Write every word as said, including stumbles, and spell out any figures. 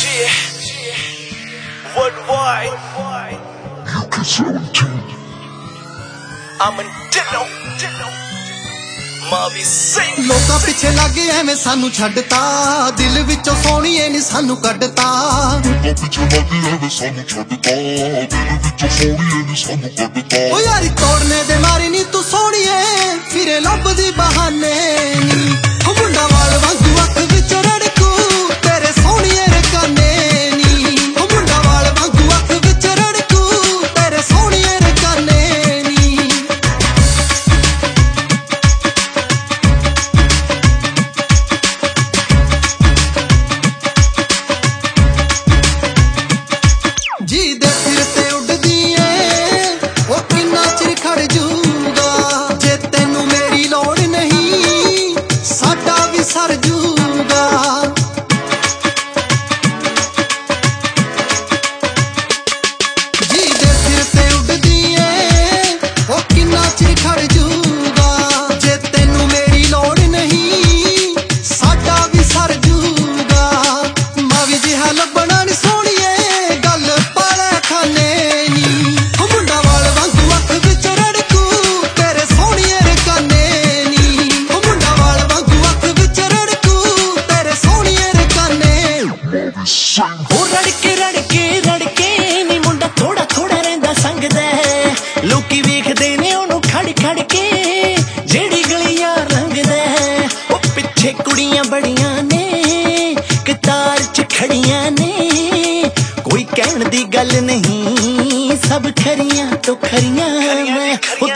Worldwide. You can seventeen. I'm in Dillo. ਮਾਵੀ ਸਿੰਘ ਲੋਕਾਂ ਪਿੱਛੇ ਲੱਗ ਐਵੇਂ ਸਾਨੂੰ ਛੱਡਤਾ ਦਿਲ ਵਿੱਚੋਂ ਸੋਹਣੀਏ ਨੀ ਸਾਨੂੰ ਕੱਢਤਾ ਲੋਕਾਂ ਪਿੱਛੇ ਲੱਗ ਐਵੇਂ ਸਾਨੂੰ ਛੱਡਤਾ ਦਿਲ ਵਿੱਚੋਂ ਸੋਹਣੀਏ ਨੀ ਸਾਨੂੰ ਕੱਢਤਾ ਓ ਯਾਰੀ ਤੋੜਨੇ ਦੇ ਮਾਰੀ ਨੀ ਤੂੰ ਸੋਹਣੀਏ ਫਿਰੇ ਲੱਭਦੀ ਬਹਾਨੇ ਨੀ ਓ ਮੁੰਡਾ ਵਾਲ ਵਾਂਗੂ ਅੱਖ ਵਿੱਚ ਰੜਕੂ ਤੇਰੇ ਸੋਹਣੀਏ ਰਕਾਨੇ ਨੀ ਓ ਮੁੰਡਾ ਵਾਲ ਵਾਂਗੂ ਅੱਖ ਵਿੱਚ ਰੜਕੂ ਤੇਰੇ ਸੋਹਣੀਏ ਰਕਾਨੇ ਨੀ ਜੀ ਦੇ ਸਿਰ ਤੇ ਉੱਡਦੀ ਏ ਉਹ ਕਿੰਨਾ ਚਿਰ ਖੜ ਜੂਗਾ ਜੇ ਤੈਨੂੰ ਮੇਰੀ ਲੋੜ ਨਹੀਂ ਸਾਡਾ ਵੀ ਸਰ ਜੂਗਾ ਜੀ ਦੇ ਸਿਰ ਤੇ ਉੱਡਦੀ ਏ ਉਹ ਕਿੰਨਾ ਚਿਰ ਖੜ ਜੂਗਾ ਜੇ ਤੈਨੂੰ ਮੇਰੀ ਲੋੜ ਨਹੀਂ ਸਾਡਾ ਵੀ ਸਰ ਜੂਗਾ ਮਾਵੀ ਜਿਹਾ ਲੱਭਣਾ ਨੀ ਸੋਹਣੀਏ ਹੋ ਰੜਕੇ ਰੜਕੇ ਰੜਕੇ ਨੀ ਮੁੰਡਾ ਥੋੜਾ ਥੋੜਾ ਰਹਿੰਦਾ ਸੰਗਦਾ ਲੋਕੀ ਵੇਖਦੇ ਨੇ ਉਹਨੂੰ ਖੜ ਖੜ ਕੇ ਜਿਹੜੀ ਗਲੀਆਂ ਲੰਘਦਾ ਉਹ ਪਿੱਛੇ ਕੁੜੀਆਂ ਬੜੀਆਂ ਨੇ ਕਤਾਰ ਚ ਖੜੀਆਂ ਨੇ ਕੋਈ ਕਹਿਣ ਦੀ ਗੱਲ ਨਹੀਂ ਸਭ ਖਰੀਆਂ ਤੋਂ ਖਰੀਆਂ